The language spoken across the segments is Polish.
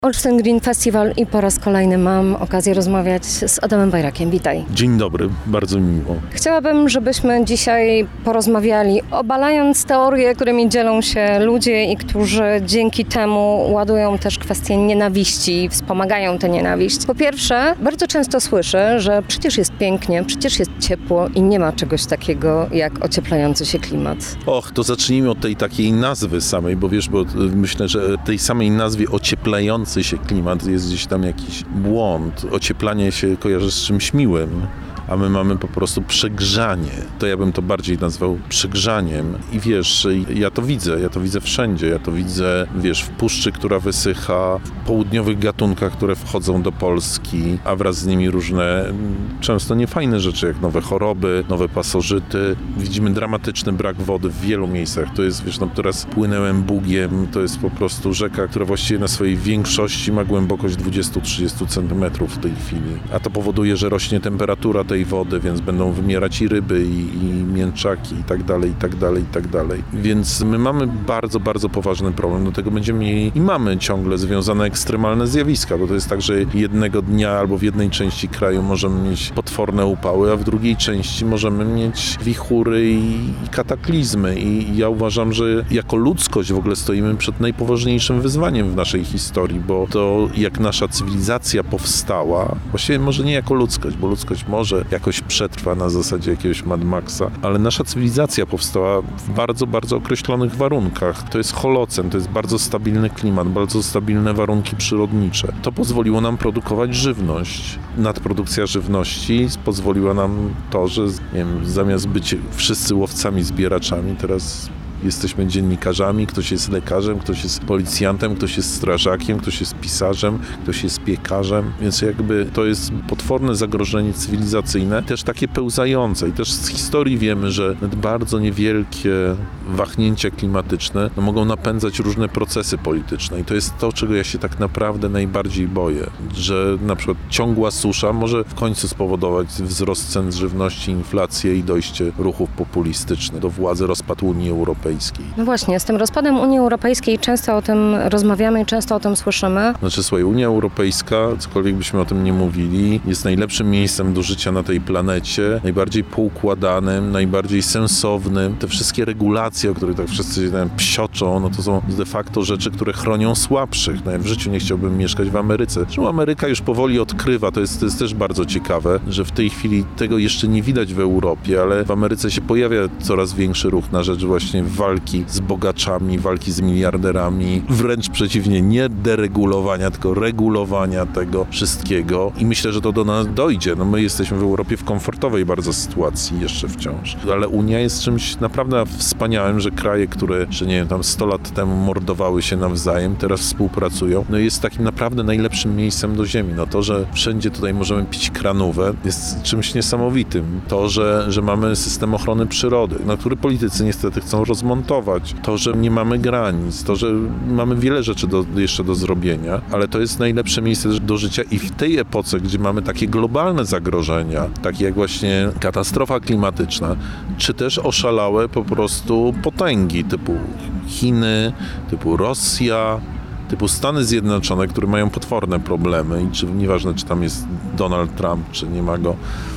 Olsztyn Green Festival i po raz kolejny mam okazję rozmawiać z Adamem Bajrakiem. Witaj. Dzień dobry, bardzo mi miło. Chciałabym, żebyśmy dzisiaj porozmawiali, obalając teorie, którymi dzielą się ludzie i którzy dzięki temu ładują też kwestie nienawiści, wspomagają tę nienawiść. Po pierwsze, bardzo często słyszę, że przecież jest pięknie, przecież jest ciepło i nie ma czegoś takiego jak ocieplający się klimat. To zacznijmy od tej takiej nazwy samej, bo wiesz, bo myślę, że tej samej nazwie ocieplający się klimat jest gdzieś tam jakiś błąd. Ocieplanie się kojarzy z czymś miłym, a my mamy po prostu przegrzanie. To ja bym to bardziej nazwał przegrzaniem. I wiesz, ja to widzę wszędzie. Ja to widzę, wiesz, w puszczy, która wysycha, w południowych gatunkach, które wchodzą do Polski, a wraz z nimi różne, często niefajne rzeczy, jak nowe choroby, nowe pasożyty. Widzimy dramatyczny brak wody w wielu miejscach. To jest, wiesz, teraz płynęłem Bugiem, to jest po prostu rzeka, która właściwie na swojej większości ma głębokość 20-30 cm w tej chwili. A to powoduje, że rośnie temperatura tej wody, więc będą wymierać i ryby, i mięczaki, i tak dalej, i tak dalej, i tak dalej. Więc my mamy bardzo, bardzo poważny problem. Do tego będziemy mieli i mamy ciągle związane ekstremalne zjawiska, bo to jest tak, że jednego dnia albo w jednej części kraju możemy mieć potworne upały, a w drugiej części możemy mieć wichury i kataklizmy. I ja uważam, że jako ludzkość w ogóle stoimy przed najpoważniejszym wyzwaniem w naszej historii, bo to jak nasza cywilizacja powstała, właściwie może nie jako ludzkość, bo ludzkość może jakoś przetrwa na zasadzie jakiegoś Mad Maxa, ale nasza cywilizacja powstała w bardzo, bardzo określonych warunkach. To jest holocen, to jest bardzo stabilny klimat, bardzo stabilne warunki przyrodnicze. To pozwoliło nam produkować żywność. Nadprodukcja żywności pozwoliła nam to, że zamiast być wszyscy łowcami, zbieraczami, teraz jesteśmy dziennikarzami, ktoś jest lekarzem, ktoś jest policjantem, ktoś jest strażakiem, ktoś jest pisarzem, ktoś jest piekarzem, więc jakby to jest potworne zagrożenie cywilizacyjne, też takie pełzające i też z historii wiemy, że bardzo niewielkie wahnięcia klimatyczne mogą napędzać różne procesy polityczne i to jest to, czego ja się tak naprawdę najbardziej boję, że na przykład ciągła susza może w końcu spowodować wzrost cen żywności, inflację i dojście ruchów populistycznych do władzy, rozpad Unii Europejskiej. No właśnie, z tym rozpadem Unii Europejskiej często o tym rozmawiamy i często o tym słyszymy. Słuchaj, Unia Europejska, cokolwiek byśmy o tym nie mówili, jest najlepszym miejscem do życia na tej planecie, najbardziej poukładanym, najbardziej sensownym. Te wszystkie regulacje, o których tak wszyscy psioczą, to są de facto rzeczy, które chronią słabszych. Ja w życiu nie chciałbym mieszkać w Ameryce. Zresztą Ameryka już powoli odkrywa, to jest też bardzo ciekawe, że w tej chwili tego jeszcze nie widać w Europie, ale w Ameryce się pojawia coraz większy ruch na rzecz właśnie walki z bogaczami, walki z miliarderami, wręcz przeciwnie, nie deregulowania, tylko regulowania tego wszystkiego i myślę, że to do nas dojdzie. My jesteśmy w Europie w komfortowej bardzo sytuacji jeszcze wciąż, ale Unia jest czymś naprawdę wspaniałym, że kraje, które, że nie wiem, tam 100 lat temu mordowały się nawzajem, teraz współpracują, jest takim naprawdę najlepszym miejscem do ziemi. To, że wszędzie tutaj możemy pić kranówę, jest czymś niesamowitym. To, że mamy system ochrony przyrody, który politycy niestety chcą rozmontować. To, że nie mamy granic, to, że mamy wiele rzeczy jeszcze do zrobienia, ale to jest najlepsze miejsce do życia i w tej epoce, gdzie mamy takie globalne zagrożenia, takie jak właśnie katastrofa klimatyczna, czy też oszalałe po prostu potęgi typu Chiny, typu Rosja, typu Stany Zjednoczone, które mają potworne problemy i nieważne, czy tam jest Donald Trump, czy nie ma go,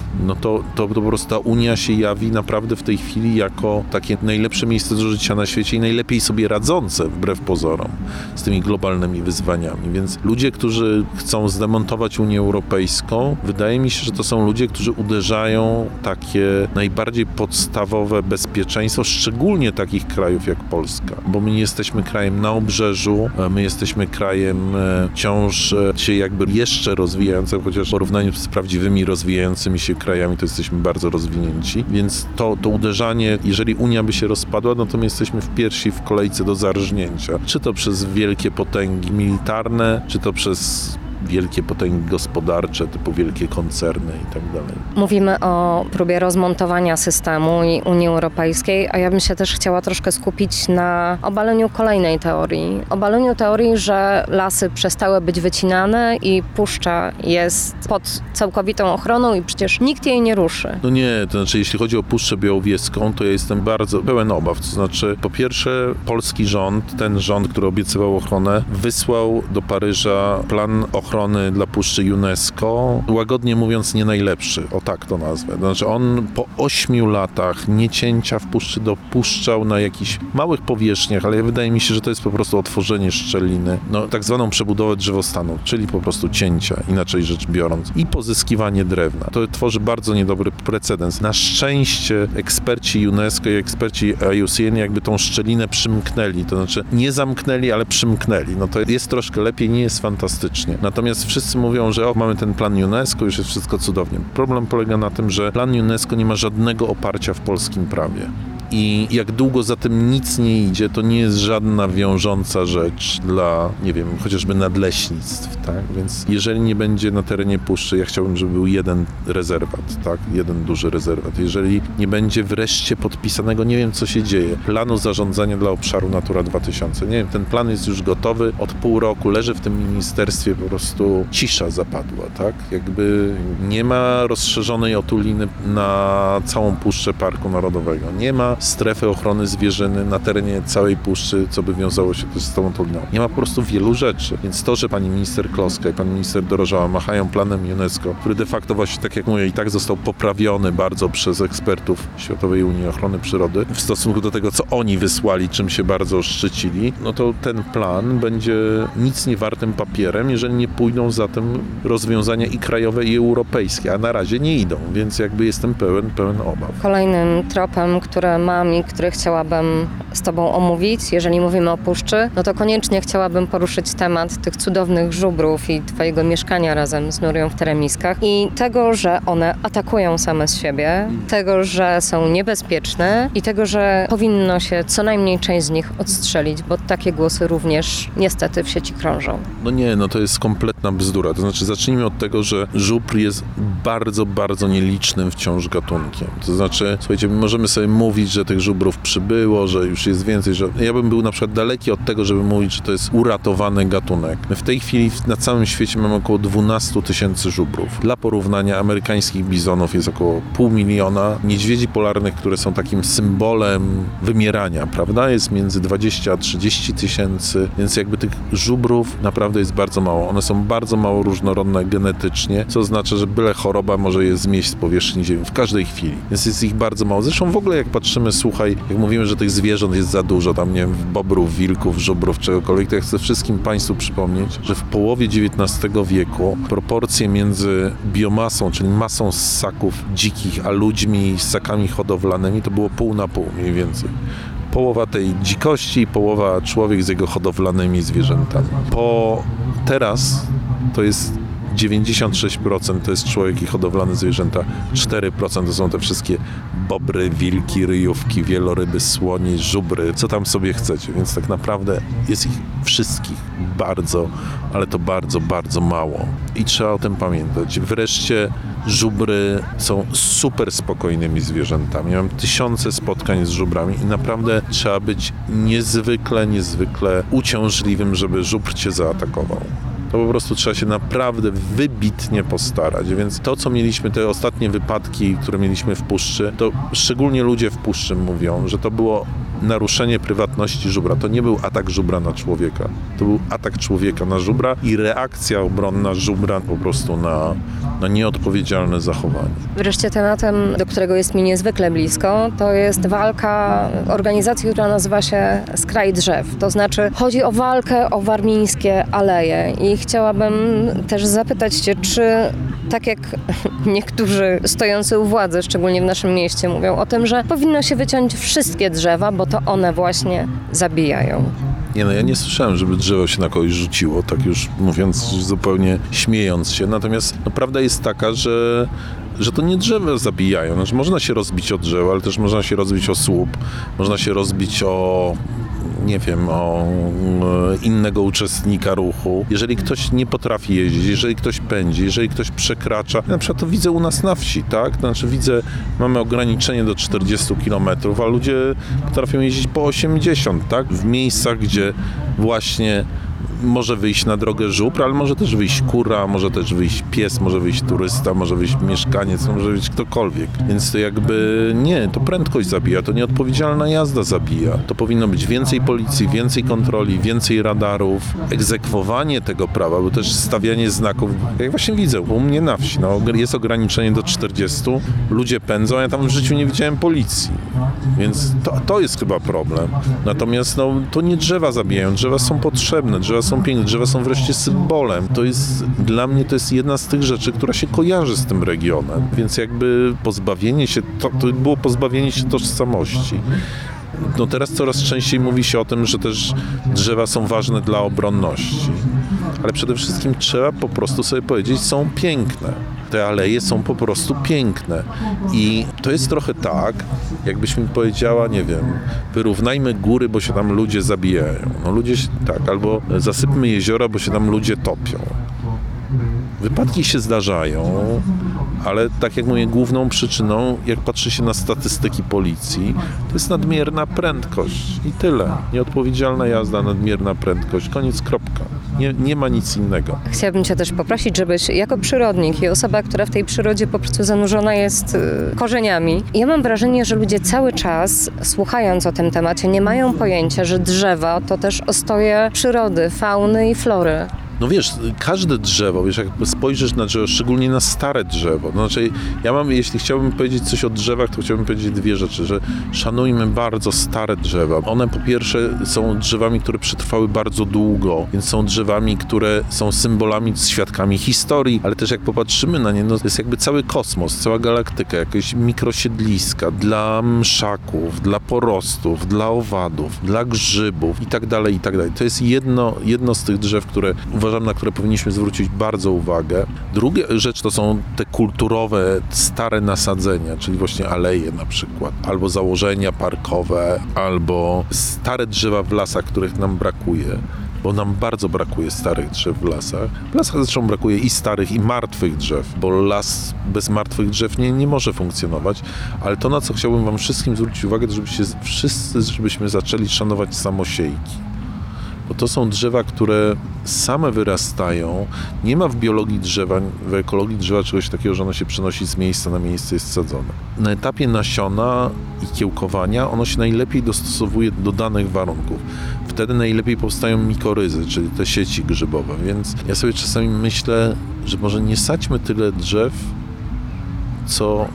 to po prostu ta Unia się jawi naprawdę w tej chwili jako takie najlepsze miejsce do życia na świecie i najlepiej sobie radzące, wbrew pozorom, z tymi globalnymi wyzwaniami. Więc ludzie, którzy chcą zdemontować Unię Europejską, wydaje mi się, że to są ludzie, którzy uderzają takie najbardziej podstawowe bezpieczeństwo, szczególnie takich krajów jak Polska. Bo my nie jesteśmy krajem na obrzeżu, my jesteśmy krajem wciąż się jakby jeszcze rozwijającym, chociaż w porównaniu z prawdziwymi rozwijającymi się krajami, to jesteśmy bardzo rozwinięci, więc to uderzanie, jeżeli Unia by się rozpadła, to my jesteśmy w piersi w kolejce do zarżnięcia. Czy to przez wielkie potęgi militarne, czy to przez wielkie potęgi gospodarcze, typu wielkie koncerny i tak dalej. Mówimy o próbie rozmontowania systemu i Unii Europejskiej, a ja bym się też chciała troszkę skupić na obaleniu kolejnej teorii. Obaleniu teorii, że lasy przestały być wycinane i puszcza jest pod całkowitą ochroną i przecież nikt jej nie ruszy. No nie, to znaczy jeśli chodzi o Puszczę Białowieską, to ja jestem bardzo pełen obaw. To znaczy po pierwsze polski rząd, ten rząd, który obiecywał ochronę, wysłał do Paryża plan ochrony dla Puszczy UNESCO, łagodnie mówiąc nie najlepszy, o tak to nazwę. To znaczy on po 8 latach niecięcia w Puszczy dopuszczał na jakichś małych powierzchniach, ale wydaje mi się, że to jest po prostu otworzenie szczeliny, no tak zwaną przebudowę drzewostanu, czyli po prostu cięcia, inaczej rzecz biorąc, i pozyskiwanie drewna. To tworzy bardzo niedobry precedens. Na szczęście eksperci UNESCO i eksperci IUCN jakby tą szczelinę przymknęli, to znaczy nie zamknęli, ale przymknęli. No to jest troszkę lepiej, nie jest fantastycznie. Natomiast wszyscy mówią, że mamy ten plan UNESCO, już jest wszystko cudownie. Problem polega na tym, że plan UNESCO nie ma żadnego oparcia w polskim prawie. I jak długo za tym nic nie idzie, to nie jest żadna wiążąca rzecz dla, nie wiem, chociażby nadleśnictw, tak? Więc jeżeli nie będzie na terenie puszczy, ja chciałbym, żeby był jeden rezerwat, tak? Jeden duży rezerwat. Jeżeli nie będzie wreszcie podpisanego, nie wiem co się dzieje, planu zarządzania dla obszaru Natura 2000. Nie wiem, ten plan jest już gotowy, od pół roku leży w tym ministerstwie, po prostu cisza zapadła, tak? Jakby nie ma rozszerzonej otuliny na całą Puszczę Parku Narodowego. Nie ma strefy ochrony zwierzyny na terenie całej puszczy, co by wiązało się też z tą otoliną. Nie ma po prostu wielu rzeczy. Więc to, że pani minister Kloska i pan minister Dorożała machają planem UNESCO, który de facto właśnie, tak jak mówię, i tak został poprawiony bardzo przez ekspertów Światowej Unii Ochrony Przyrody w stosunku do tego, co oni wysłali, czym się bardzo szczycili, no to ten plan będzie nic nie wartym papierem, jeżeli nie pójdą za tym rozwiązania i krajowe, i europejskie, a na razie nie idą, więc jakby jestem pełen obaw. Kolejnym tropem, który mam i który chciałabym z Tobą omówić, jeżeli mówimy o puszczy, no to koniecznie chciałabym poruszyć temat tych cudownych żubrów i Twojego mieszkania razem z Nurią w Teremiskach i tego, że one atakują same z siebie, tego, że są niebezpieczne i tego, że powinno się co najmniej część z nich odstrzelić, bo takie głosy również niestety w sieci krążą. No nie, no to jest kompletna bzdura. To znaczy zacznijmy od tego, że żubr jest bardzo, bardzo nielicznym wciąż gatunkiem. To znaczy, słuchajcie, możemy sobie mówić, że tych żubrów przybyło, że już jest więcej, że ja bym był na przykład daleki od tego, żeby mówić, że to jest uratowany gatunek. My w tej chwili na całym świecie mamy około 12 000 żubrów. Dla porównania amerykańskich bizonów jest około 500 000. Niedźwiedzi polarnych, które są takim symbolem wymierania, prawda, jest między 20 a 30 tysięcy, więc jakby tych żubrów naprawdę jest bardzo mało. One są bardzo mało różnorodne genetycznie, co oznacza, że byle choroba może je zmieść z powierzchni ziemi w każdej chwili. Więc jest ich bardzo mało. Zresztą w ogóle jak patrzymy, słuchaj, jak mówimy, że tych zwierząt jest za dużo, tam nie wiem, bobrów, wilków, żubrów, czegokolwiek, to ja chcę wszystkim Państwu przypomnieć, że w połowie XIX wieku proporcje między biomasą, czyli masą ssaków dzikich, a ludźmi, ssakami hodowlanymi, to było pół na pół mniej więcej. Połowa tej dzikości i połowa człowiek z jego hodowlanymi zwierzętami. Teraz to jest 96% to jest człowiek i hodowlane zwierzęta, 4% to są te wszystkie bobry, wilki, ryjówki, wieloryby, słoni, żubry, co tam sobie chcecie. Więc tak naprawdę jest ich wszystkich bardzo, ale to bardzo, bardzo mało. I trzeba o tym pamiętać. Wreszcie żubry są super spokojnymi zwierzętami. Ja mam tysiące spotkań z żubrami i naprawdę trzeba być niezwykle uciążliwym, żeby żubr cię zaatakował. To po prostu trzeba się naprawdę wybitnie postarać. Więc to, co mieliśmy, te ostatnie wypadki, które mieliśmy w puszczy, to szczególnie ludzie w puszczy mówią, że to było naruszenie prywatności żubra. To nie był atak żubra na człowieka. To był atak człowieka na żubra i reakcja obronna żubra po prostu na nieodpowiedzialne zachowanie. Wreszcie tematem, do którego jest mi niezwykle blisko, to jest walka organizacji, która nazywa się Skraj Drzew. To znaczy chodzi o walkę o warmińskie aleje i chciałabym też zapytać Cię, czy tak jak niektórzy stojący u władzy, szczególnie w naszym mieście, mówią o tym, że powinno się wyciąć wszystkie drzewa, bo to one właśnie zabijają. Nie, no ja nie słyszałem, żeby drzewo się na kogoś rzuciło, tak już mówiąc, zupełnie śmiejąc się. Natomiast prawda jest taka, że to nie drzewa zabijają. Znaczy, można się rozbić o drzewo, ale też można się rozbić o słup, można się rozbić o nie wiem, o innego uczestnika ruchu. Jeżeli ktoś nie potrafi jeździć, jeżeli ktoś pędzi, jeżeli ktoś przekracza, na przykład to widzę u nas na wsi, tak? Znaczy widzę, mamy ograniczenie do 40 km, a ludzie potrafią jeździć po 80, tak? W miejscach, gdzie właśnie może wyjść na drogę żubr, ale może też wyjść kura, może też wyjść pies, może wyjść turysta, może wyjść mieszkaniec, może wyjść ktokolwiek. Więc to jakby nie, to prędkość zabija, to nieodpowiedzialna jazda zabija. To powinno być więcej policji, więcej kontroli, więcej radarów, egzekwowanie tego prawa, bo też stawianie znaków. Jak właśnie widzę, u mnie na wsi, jest ograniczenie do 40, ludzie pędzą, a ja tam w życiu nie widziałem policji. Więc to jest chyba problem. Natomiast to nie drzewa zabijają, drzewa są potrzebne, drzewa są piękne, drzewa są wreszcie symbolem. Dla mnie to jest jedna z tych rzeczy, która się kojarzy z tym regionem. Więc jakby pozbawienie się, to było pozbawienie się tożsamości. Teraz coraz częściej mówi się o tym, że też drzewa są ważne dla obronności. Ale przede wszystkim trzeba po prostu sobie powiedzieć, są piękne. Te aleje są po prostu piękne. I to jest trochę tak, jakbyś mi powiedziała, nie wiem, wyrównajmy góry, bo się tam ludzie zabijają. Albo zasypmy jeziora, bo się tam ludzie topią. Wypadki się zdarzają, ale tak jak mówię, główną przyczyną, jak patrzy się na statystyki policji, to jest nadmierna prędkość i tyle. Nieodpowiedzialna jazda, nadmierna prędkość, koniec, kropka. Nie ma nic innego. Chciałabym Cię też poprosić, żebyś jako przyrodnik i osoba, która w tej przyrodzie po prostu zanurzona jest korzeniami. Ja mam wrażenie, że ludzie cały czas, słuchając o tym temacie, nie mają pojęcia, że drzewa to też ostoje przyrody, fauny i flory. Wiesz, każde drzewo, jak spojrzysz na drzewo, szczególnie na stare drzewo, jeśli chciałbym powiedzieć coś o drzewach, to chciałbym powiedzieć dwie rzeczy, że szanujmy bardzo stare drzewa. One po pierwsze są drzewami, które przetrwały bardzo długo, więc są drzewami, które są symbolami, świadkami historii, ale też jak popatrzymy na nie, to jest jakby cały kosmos, cała galaktyka, jakieś mikrosiedliska dla mszaków, dla porostów, dla owadów, dla grzybów i tak dalej, i tak dalej. To jest jedno z tych drzew, na które powinniśmy zwrócić bardzo uwagę. Druga rzecz to są te kulturowe, stare nasadzenia, czyli właśnie aleje na przykład, albo założenia parkowe, albo stare drzewa w lasach, których nam brakuje, bo nam bardzo brakuje starych drzew w lasach. W lasach zresztą brakuje i starych, i martwych drzew, bo las bez martwych drzew nie może funkcjonować, ale to, na co chciałbym wam wszystkim zwrócić uwagę, to żebyśmy zaczęli szanować samosiejki. Bo to są drzewa, które same wyrastają. Nie ma w biologii drzewa, w ekologii drzewa czegoś takiego, że ono się przenosi z miejsca na miejsce, jest sadzone. Na etapie nasiona i kiełkowania ono się najlepiej dostosowuje do danych warunków. Wtedy najlepiej powstają mikoryzy, czyli te sieci grzybowe. Więc ja sobie czasami myślę, że może nie sadźmy tyle drzew, co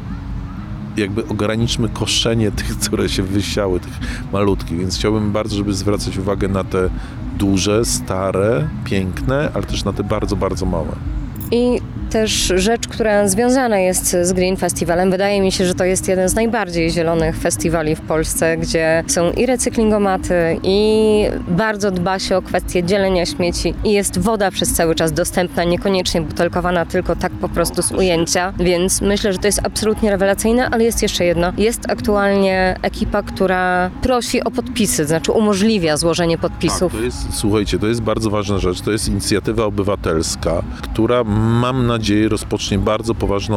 jakby ograniczmy koszenie tych, które się wysiały, tych malutkich, więc chciałbym bardzo, żeby zwracać uwagę na te duże, stare, piękne, ale też na te bardzo, bardzo małe. I też rzecz, która związana jest z Green Festivalem. Wydaje mi się, że to jest jeden z najbardziej zielonych festiwali w Polsce, gdzie są i recyklingomaty, i bardzo dba się o kwestię dzielenia śmieci i jest woda przez cały czas dostępna, niekoniecznie butelkowana, tylko tak po prostu z ujęcia, więc myślę, że to jest absolutnie rewelacyjne, ale jest jeszcze jedno. Jest aktualnie ekipa, która prosi o podpisy, znaczy umożliwia złożenie podpisów. Tak, słuchajcie, to jest bardzo ważna rzecz, to jest inicjatywa obywatelska, która mam nadzieję rozpocznie bardzo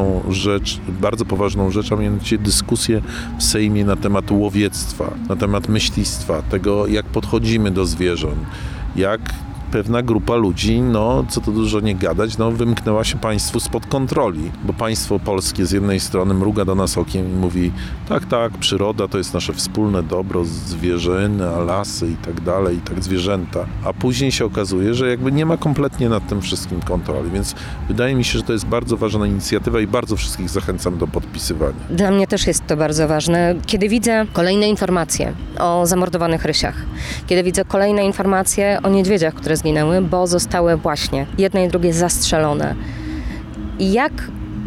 poważną rzecz, a mianowicie dyskusję w Sejmie na temat łowiectwa, na temat myślistwa, tego jak podchodzimy do zwierząt, jak pewna grupa ludzi, co tu dużo nie gadać, wymknęła się państwu spod kontroli, bo państwo polskie z jednej strony mruga do nas okiem i mówi tak, przyroda to jest nasze wspólne dobro, zwierzyny, a lasy i tak dalej, i tak zwierzęta, a później się okazuje, że jakby nie ma kompletnie nad tym wszystkim kontroli, więc wydaje mi się, że to jest bardzo ważna inicjatywa i bardzo wszystkich zachęcam do podpisywania. Dla mnie też jest to bardzo ważne. Kiedy widzę kolejne informacje o zamordowanych rysiach, kiedy widzę kolejne informacje o niedźwiedziach, które zginęły, bo zostały właśnie jedne i drugie zastrzelone. Jak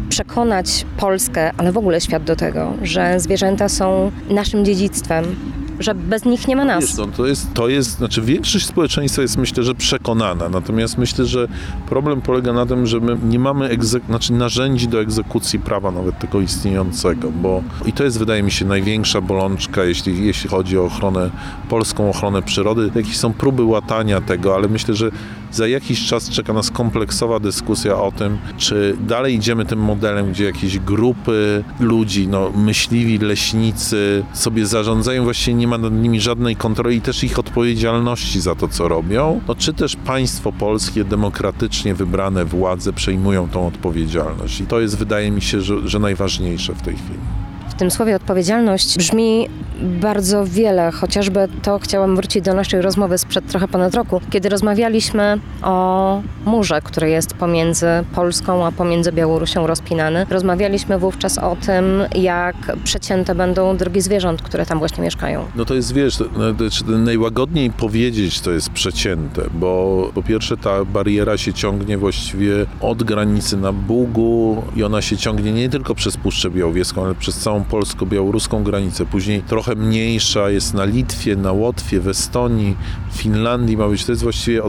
przekonać Polskę, ale w ogóle świat do tego, że zwierzęta są naszym dziedzictwem że bez nich nie ma nas. Znaczy większość społeczeństwa jest, myślę, że przekonana, natomiast myślę, że problem polega na tym, że my nie mamy narzędzi do egzekucji prawa nawet tego istniejącego, i to jest, wydaje mi się, największa bolączka, jeśli chodzi o polską ochronę przyrody. Jakieś są próby łatania tego, ale myślę, że za jakiś czas czeka nas kompleksowa dyskusja o tym, czy dalej idziemy tym modelem, gdzie jakieś grupy ludzi, myśliwi, leśnicy sobie zarządzają, właściwie nie ma nad nimi żadnej kontroli i też ich odpowiedzialności za to, co robią, czy też państwo polskie, demokratycznie wybrane władze przejmują tą odpowiedzialność. I to jest, wydaje mi się, że najważniejsze w tej chwili. W tym słowie odpowiedzialność brzmi bardzo wiele, chociażby to chciałam wrócić do naszej rozmowy sprzed trochę ponad roku, kiedy rozmawialiśmy o murze, który jest pomiędzy Polską a pomiędzy Białorusią rozpinany. Rozmawialiśmy wówczas o tym, jak przecięte będą drogi zwierząt, które tam właśnie mieszkają. To jest, najłagodniej powiedzieć, to jest przecięte, bo po pierwsze ta bariera się ciągnie właściwie od granicy na Bugu i ona się ciągnie nie tylko przez Puszczę Białowieską, ale przez całą polsko-białoruską granicę. Później trochę mniejsza jest na Litwie, na Łotwie, w Estonii, w Finlandii ma być. To jest właściwie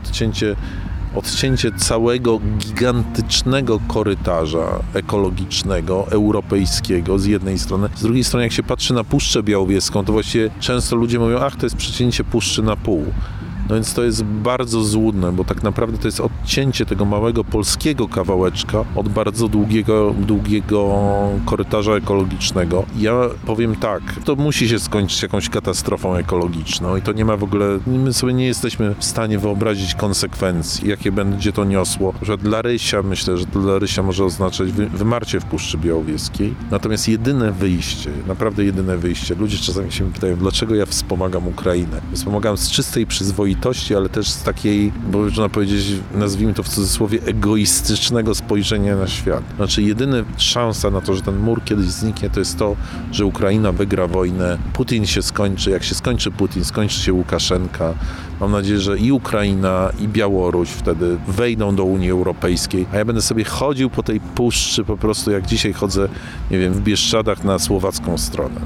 odcięcie całego gigantycznego korytarza ekologicznego, europejskiego z jednej strony. Z drugiej strony, jak się patrzy na Puszczę Białowieską, to właściwie często ludzie mówią, to jest przecięcie puszczy na pół. Więc to jest bardzo złudne, bo tak naprawdę to jest odcięcie tego małego polskiego kawałeczka od bardzo długiego korytarza ekologicznego. Ja powiem tak, to musi się skończyć jakąś katastrofą ekologiczną i to nie ma w ogóle, my sobie nie jesteśmy w stanie wyobrazić konsekwencji, jakie będzie to niosło. Że dla rysia, myślę, że to dla rysia może oznaczać wymarcie w Puszczy Białowieskiej. Natomiast naprawdę jedyne wyjście, ludzie czasami się pytają, dlaczego ja wspomagam Ukrainę. Wspomagam z czystej przyzwoitości, ale też z takiej, bo można powiedzieć, nazwijmy to w cudzysłowie, egoistycznego spojrzenia na świat. Znaczy jedyna szansa na to, że ten mur kiedyś zniknie, to jest to, że Ukraina wygra wojnę, Putin się skończy, jak się skończy Putin, skończy się Łukaszenka. Mam nadzieję, że i Ukraina, i Białoruś wtedy wejdą do Unii Europejskiej, a ja będę sobie chodził po tej puszczy po prostu jak dzisiaj chodzę, w Bieszczadach na słowacką stronę.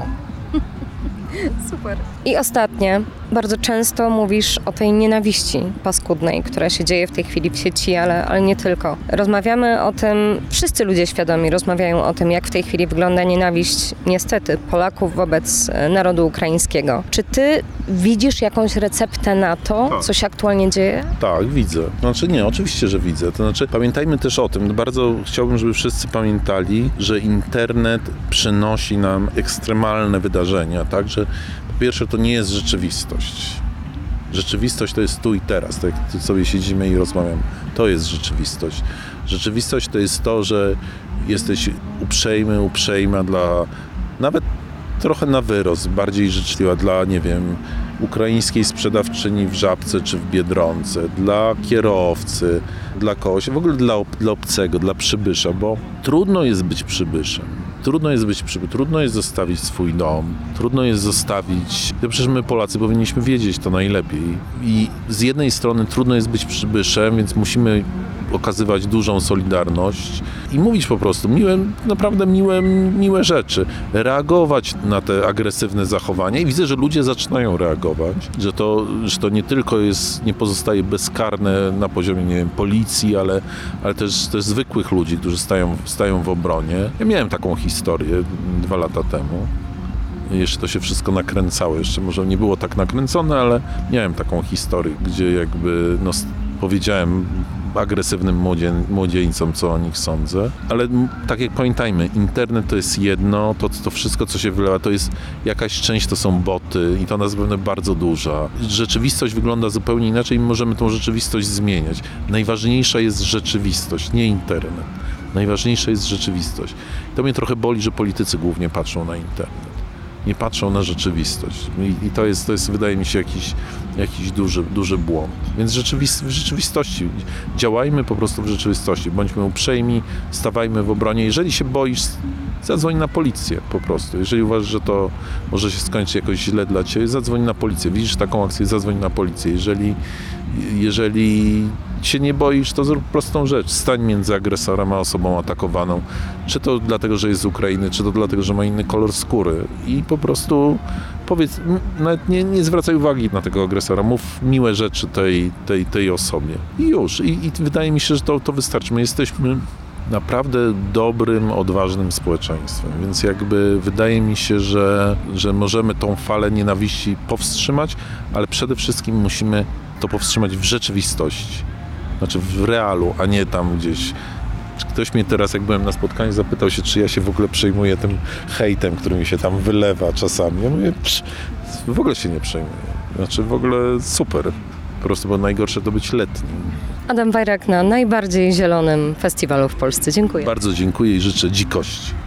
Super. I ostatnie, bardzo często mówisz o tej nienawiści paskudnej, która się dzieje w tej chwili w sieci, ale nie tylko. Rozmawiamy o tym, wszyscy ludzie świadomi rozmawiają o tym, jak w tej chwili wygląda nienawiść, niestety, Polaków wobec narodu ukraińskiego. Czy ty widzisz jakąś receptę na to, co się aktualnie dzieje? Tak, widzę. Oczywiście, że widzę. Pamiętajmy też o tym, bardzo chciałbym, żeby wszyscy pamiętali, że internet przynosi nam ekstremalne wydarzenia, tak, że po pierwsze to nie jest rzeczywistość. Rzeczywistość to jest tu i teraz, tak jak sobie siedzimy i rozmawiamy. To jest rzeczywistość. Rzeczywistość to jest to, że jesteś uprzejma nawet trochę na wyrost, bardziej życzliwa dla, ukraińskiej sprzedawczyni w Żabce czy w Biedronce, dla kierowcy, dla kogoś, w ogóle dla obcego, dla przybysza, bo trudno jest być przybyszem. Trudno jest zostawić swój dom, trudno jest zostawić... Przecież my Polacy powinniśmy wiedzieć to najlepiej. I z jednej strony trudno jest być przybyszem, więc musimy okazywać dużą solidarność i mówić po prostu naprawdę miłe rzeczy. Reagować na te agresywne zachowania i widzę, że ludzie zaczynają reagować, że to nie tylko nie pozostaje bezkarne na poziomie, policji, ale też zwykłych ludzi, którzy stają w obronie. Ja miałem taką historię 2 lata temu. Jeszcze to się wszystko nakręcało. Jeszcze może nie było tak nakręcone, ale miałem taką historię, gdzie powiedziałem agresywnym młodzieńcom, co o nich sądzę. Ale tak jak pamiętajmy, internet to jest jedno, to wszystko, co się wylewa, to jest jakaś część, to są boty i to na pewno bardzo duża. Rzeczywistość wygląda zupełnie inaczej i możemy tą rzeczywistość zmieniać. Najważniejsza jest rzeczywistość, nie internet. Najważniejsza jest rzeczywistość. To mnie trochę boli, że politycy głównie patrzą na internet. Nie patrzą na rzeczywistość. I to jest, wydaje mi się, jakiś duży błąd. Więc w rzeczywistości działajmy po prostu w rzeczywistości. Bądźmy uprzejmi, stawajmy w obronie. Jeżeli się boisz, zadzwoń na policję po prostu. Jeżeli uważasz, że to może się skończyć jakoś źle dla ciebie, zadzwoń na policję. Widzisz taką akcję, zadzwoń na policję. Jeżeli się nie boisz, to zrób prostą rzecz. Stań między agresorem a osobą atakowaną. Czy to dlatego, że jest z Ukrainy, czy to dlatego, że ma inny kolor skóry. I po prostu powiedz, nawet nie zwracaj uwagi na tego agresora. Mów miłe rzeczy tej osobie. I już. I wydaje mi się, że to wystarczy. My jesteśmy naprawdę dobrym, odważnym społeczeństwem. Więc jakby wydaje mi się, że możemy tą falę nienawiści powstrzymać, ale przede wszystkim musimy to powstrzymać w rzeczywistości. Znaczy w realu, a nie tam gdzieś. Ktoś mnie teraz, jak byłem na spotkaniu, zapytał się, czy ja się w ogóle przejmuję tym hejtem, który mi się tam wylewa czasami. Ja mówię, w ogóle się nie przejmuję. Znaczy w ogóle super. Po prostu, bo najgorsze to być letnim. Adam Wajrak na najbardziej zielonym festiwalu w Polsce. Dziękuję. Bardzo dziękuję i życzę dzikości.